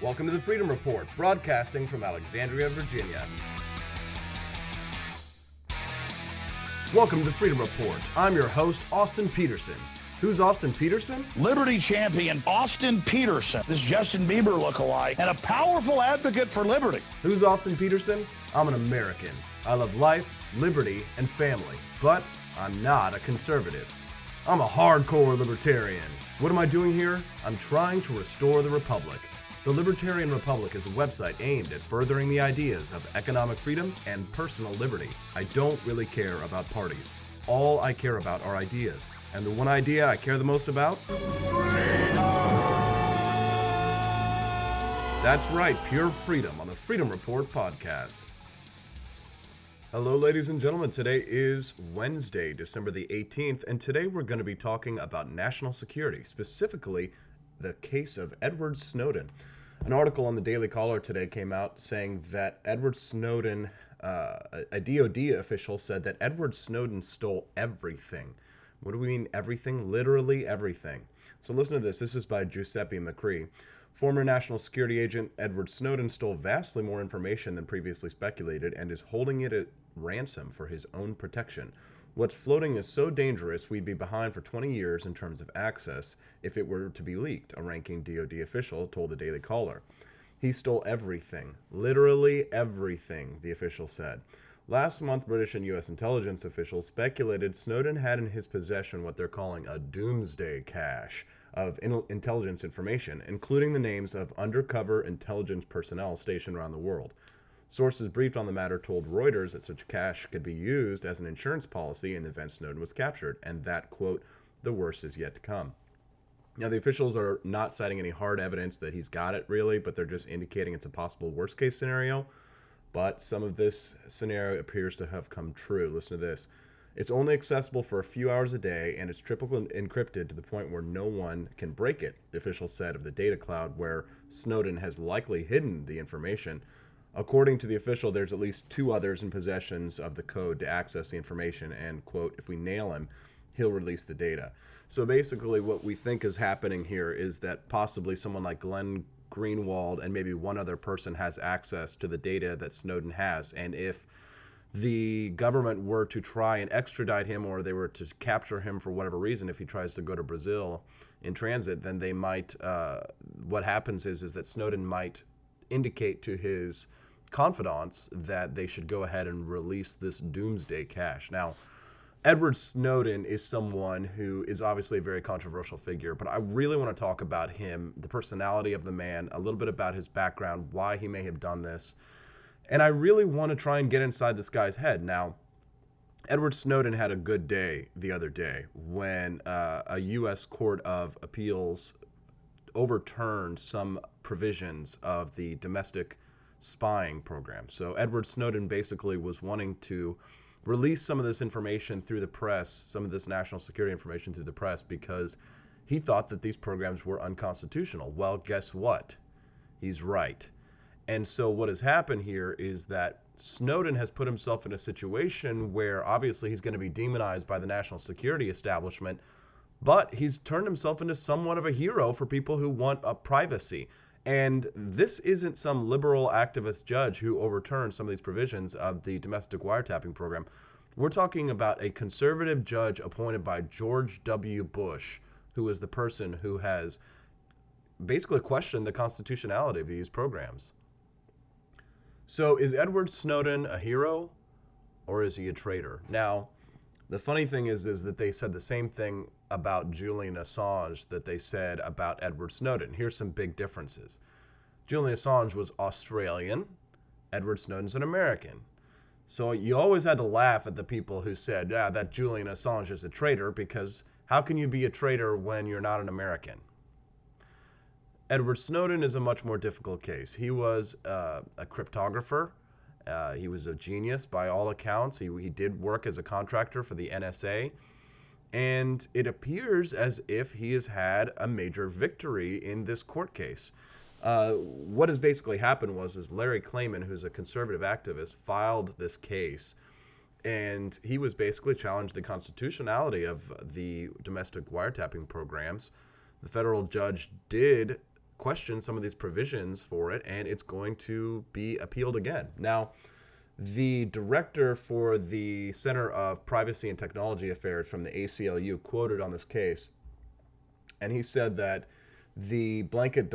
Welcome to the Freedom Report, broadcasting from Alexandria, Virginia. Welcome to the Freedom Report. I'm your host, Austin Peterson. Who's Austin Peterson? Liberty champion Austin Peterson, this Justin Bieber lookalike, and a powerful advocate for liberty. Who's Austin Peterson? I'm an American. I love life, liberty, and family, but I'm not a conservative. I'm a hardcore libertarian. What am I doing here? I'm trying to restore the Republic. The Libertarian Republic is a website aimed at furthering the ideas of economic freedom and personal liberty. I don't really care about parties. All I care about are ideas. And the one idea I care the most about? That's right, pure freedom on the Freedom Report podcast. Hello, ladies and gentlemen. Today is Wednesday, December the 18th, and today we're going to be talking about national security, specifically the case of Edward Snowden. An article on the Daily Caller today came out saying that Edward Snowden, a DOD official said that Edward Snowden stole everything. What do we mean everything? Literally everything. So listen to this. This is by Giuseppe McCree. Former National Security Agent Edward Snowden stole vastly more information than previously speculated and is holding it at ransom for his own protection. What's floating is so dangerous we'd be behind for 20 years in terms of access if it were to be leaked, a ranking DoD official told the Daily Caller. He stole everything, literally everything, the official said. Last month, British and U.S. intelligence officials speculated Snowden had in his possession what they're calling a doomsday cache of intelligence information, including the names of undercover intelligence personnel stationed around the world. Sources briefed on the matter told Reuters that such cash could be used as an insurance policy in the event Snowden was captured, and that, quote, the worst is yet to come. Now, the officials are not citing any hard evidence that he's got it, really, but they're just indicating it's a possible worst-case scenario. But some of this scenario appears to have come true. Listen to this. It's only accessible for a few hours a day, and it's triple encrypted to the point where no one can break it, the official said of the data cloud where Snowden has likely hidden the information. According to the official, there's at least two others in possessions of the code to access the information, and, quote, if we nail him, he'll release the data. So basically what we think is happening here is that possibly someone like Glenn Greenwald and maybe one other person has access to the data that Snowden has, and if the government were to try and extradite him or they were to capture him for whatever reason, if he tries to go to Brazil in transit, then they might, what happens is that Snowden might indicate to his confidants that they should go ahead and release this doomsday cache. Now, Edward Snowden is someone who is obviously a very controversial figure, but I really want to talk about him, the personality of the man, a little bit about his background, why he may have done this, and I really want to try and get inside this guy's head. Now, Edward Snowden had a good day the other day when a U.S. Court of Appeals overturned some provisions of the domestic spying program. So Edward Snowden basically was wanting to release some of this information through the press, some of this national security information through the press, because he thought that these programs were unconstitutional. Well, guess what? He's right. And so what has happened here is that Snowden has put himself in a situation where obviously he's going to be demonized by the national security establishment, but he's turned himself into somewhat of a hero for people who want privacy. And this isn't some liberal activist judge who overturned some of these provisions of the domestic wiretapping program. We're talking about a conservative judge appointed by George W. Bush, who is the person who has basically questioned the constitutionality of these programs. So is Edward Snowden a hero or is he a traitor? Now, the funny thing is that they said the same thing about Julian Assange that they said about Edward Snowden. Here's some big differences. Julian Assange was Australian. Edward Snowden's an American. So you always had to laugh at the people who said, that Julian Assange is a traitor, because how can you be a traitor when you're not an American? Edward Snowden is a much more difficult case. He was a cryptographer. He was a genius by all accounts. He did work as a contractor for the NSA. And it appears as if he has had a major victory in this court case. What has basically happened is Larry Klayman, who's a conservative activist, filed this case, and he was basically challenged the constitutionality of the domestic wiretapping programs. The federal judge did question some of these provisions for it, and it's going to be appealed again. Now, the director for the Center of Privacy and Technology Affairs from the ACLU quoted on this case, and he said that the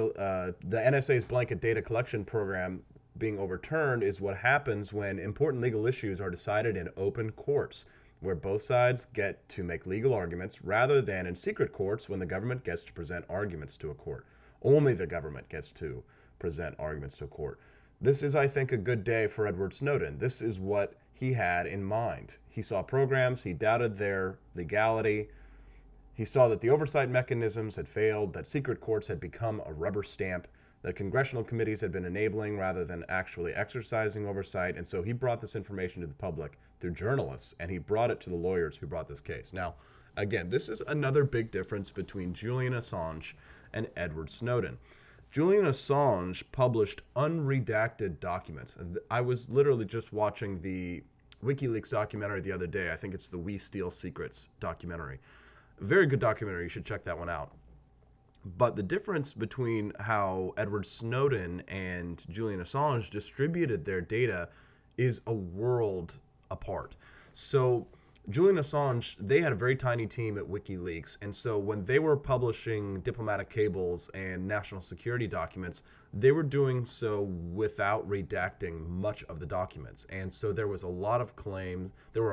NSA's blanket data collection program being overturned is what happens when important legal issues are decided in open courts, where both sides get to make legal arguments rather than in secret courts when the government gets to present arguments to a court. Only the government gets to present arguments to a court. This is, I think, a good day for Edward Snowden. This is what he had in mind. He saw programs, he doubted their legality, he saw that the oversight mechanisms had failed, that secret courts had become a rubber stamp, that congressional committees had been enabling rather than actually exercising oversight, and so he brought this information to the public through journalists, and he brought it to the lawyers who brought this case. Now, again, this is another big difference between Julian Assange and Edward Snowden. Julian Assange published unredacted documents, and I was literally just watching the WikiLeaks documentary the other day. I think it's the We Steal Secrets documentary. Very good documentary. You should check that one out. But the difference between how Edward Snowden and Julian Assange distributed their data is a world apart. So Julian Assange, they had a very tiny team at WikiLeaks, and so when they were publishing diplomatic cables and national security documents, they were doing so without redacting much of the documents. And so there were a lot of claims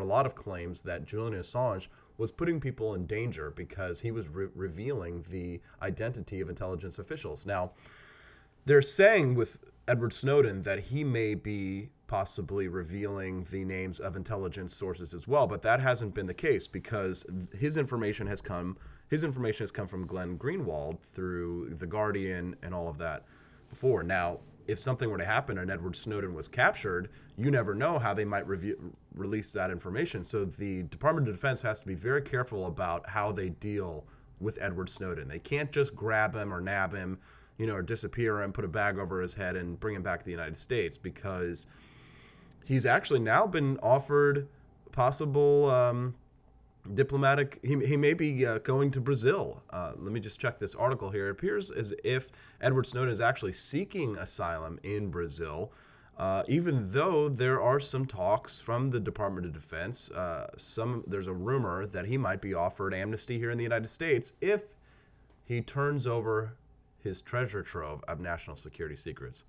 that Julian Assange was putting people in danger because he was revealing the identity of intelligence officials. Now, they're saying with Edward Snowden that he may be possibly revealing the names of intelligence sources as well, but that hasn't been the case because his information has come from Glenn Greenwald through The Guardian and all of that before. Now, if something were to happen and Edward Snowden was captured, you never know how they might release that information. So the Department of Defense has to be very careful about how they deal with Edward Snowden. They can't just grab him or nab him, or disappear him, put a bag over his head and bring him back to the United States, because he's actually now been offered possible diplomatic, he may be going to Brazil. Let me just check this article here. It appears as if Edward Snowden is actually seeking asylum in Brazil, even though there are some talks from the Department of Defense. There's a rumor that he might be offered amnesty here in the United States if he turns over his treasure trove of national security secrets.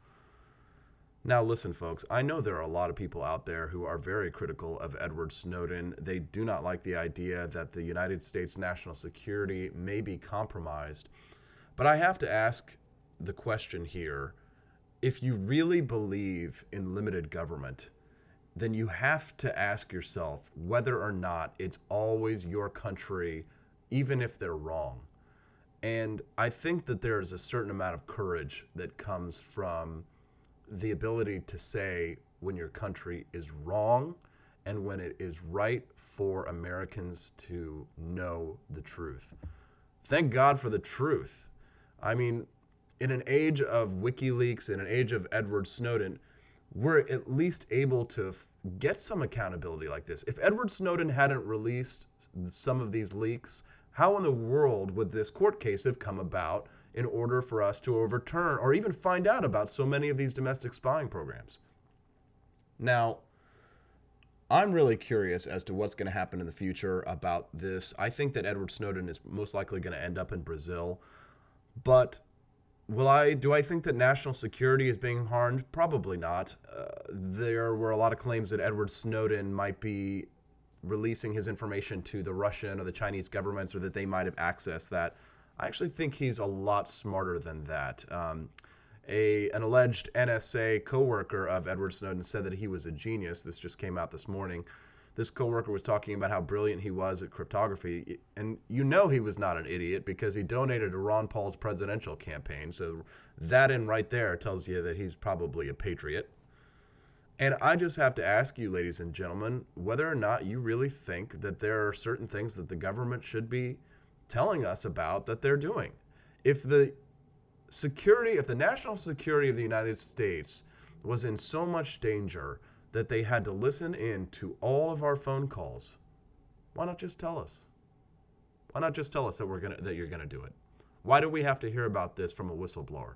Now, listen, folks, I know there are a lot of people out there who are very critical of Edward Snowden. They do not like the idea that the United States national security may be compromised. But I have to ask the question here, if you really believe in limited government, then you have to ask yourself whether or not it's always your country, even if they're wrong. And I think that there's a certain amount of courage that comes from the ability to say when your country is wrong and when it is right for Americans to know the truth. Thank God for the truth. I mean, in an age of WikiLeaks, in an age of Edward Snowden, we're at least able to get some accountability like this. If Edward Snowden hadn't released some of these leaks, how in the world would this court case have come about in order for us to overturn or even find out about so many of these domestic spying programs? Now, I'm really curious as to what's going to happen in the future about this. I think that Edward Snowden is most likely going to end up in Brazil. But do I think that national security is being harmed? Probably not. There were a lot of claims that Edward Snowden might be releasing his information to the Russian or the Chinese governments, or that they might have accessed that. I actually think he's a lot smarter than that. An alleged NSA coworker of Edward Snowden said that he was a genius. This just came out this morning. This coworker was talking about how brilliant he was at cryptography, and he was not an idiot because he donated to Ron Paul's presidential campaign. So that in right there tells you that he's probably a patriot. And I just have to ask you, ladies and gentlemen, whether or not you really think that there are certain things that the government should be telling us about that they're doing. If the national security of the United States was in so much danger that they had to listen in to all of our phone calls, why not just tell us? Why not just tell us that you're going to do it? Why do we have to hear about this from a whistleblower?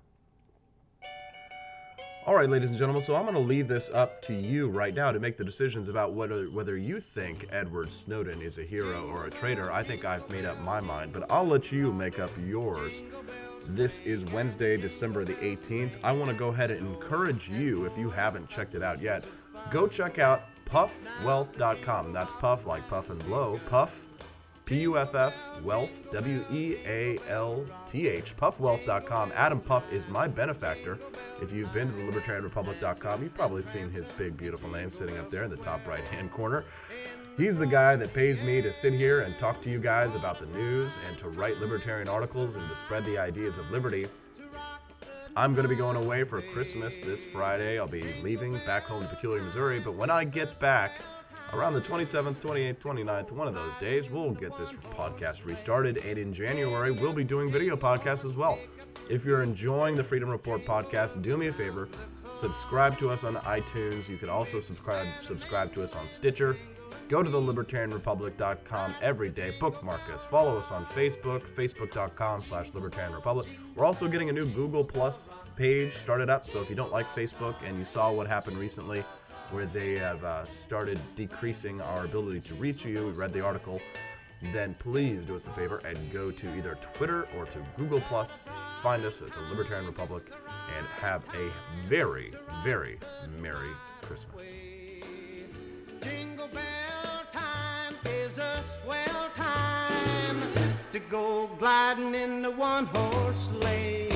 All right, ladies and gentlemen, so I'm going to leave this up to you right now to make the decisions about whether you think Edward Snowden is a hero or a traitor. I think I've made up my mind, but I'll let you make up yours. This is Wednesday, December the 18th. I want to go ahead and encourage you, if you haven't checked it out yet, go check out puffwealth.com. That's puff like puff and blow. Puff, P-U-F-F, wealth, W-E-A-L-T-H, puffwealth.com. Adam Puff is my benefactor. If you've been to the libertarianrepublic.com, you've probably seen his big, beautiful name sitting up there in the top right-hand corner. He's the guy that pays me to sit here and talk to you guys about the news and to write libertarian articles and to spread the ideas of liberty. I'm going to be going away for Christmas this Friday. I'll be leaving back home to Peculiar, Missouri, but when I get back, around the 27th, 28th, 29th, one of those days, we'll get this podcast restarted, and in January, we'll be doing video podcasts as well. If you're enjoying the Freedom Report podcast, do me a favor, subscribe to us on iTunes. You can also subscribe to us on Stitcher. Go to the libertarianrepublic.com every day. Bookmark us. Follow us on Facebook, facebook.com/libertarianrepublic. We're also getting a new Google Plus page started up, so if you don't like Facebook and you saw what happened recently, where they have started decreasing our ability to reach you, we read the article, then please do us a favor and go to either Twitter or to Google+, find us at the Libertarian Republic, and have a very, very Merry Christmas. Jingle bell time is a swell time to go gliding in the one-horse sleigh.